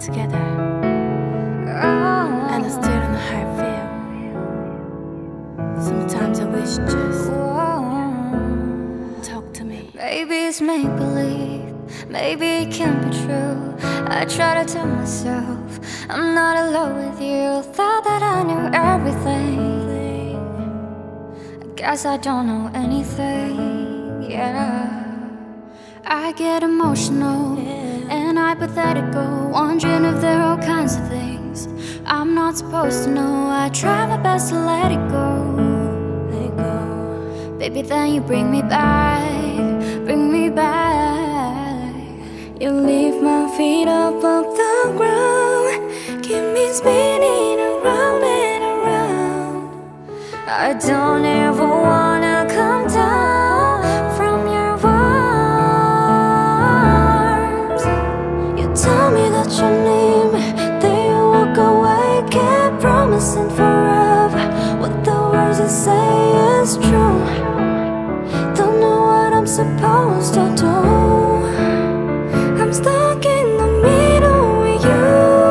together, and I still don't know how I feel. Sometimes I wish just talk to me. Maybe it's make-believe, maybe it can't be true. I try to tell myself I'm not alone with you. Thought that I knew everything, I guess I don't know anything, yeah. I get emotional and hypothetical, wondering if there are all kinds of things I'm not supposed to know. I try my best to let it go, baby, then you bring me back, bring me back. You leave my feet up the ground, keep me spinning around and around. I don't ever wanna come down from your arms. You tell me that you need me, then you walk away. Kept promising forever, what the words you say is true. Don't know what I'm supposed to do. I'm stuck in the middle with you,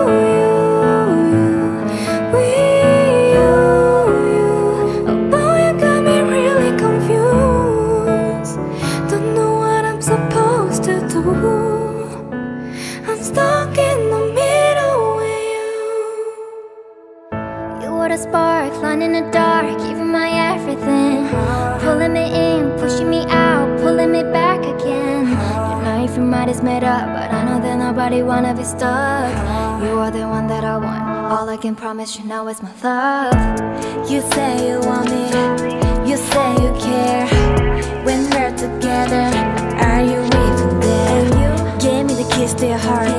you got me really confused. Don't know what I'm supposed to do. I'm stuck in the middle with you. You were the spark, line in the dark, giving my everything, pulling me in, pushing me out, pulling me back again. You know if your mind is made up, but I know that nobody wanna be stuck. You are the one that I want, all I can promise you now is my love. You say you want me, you say you care. When we're together, are you even there? Give me the keys to your heart,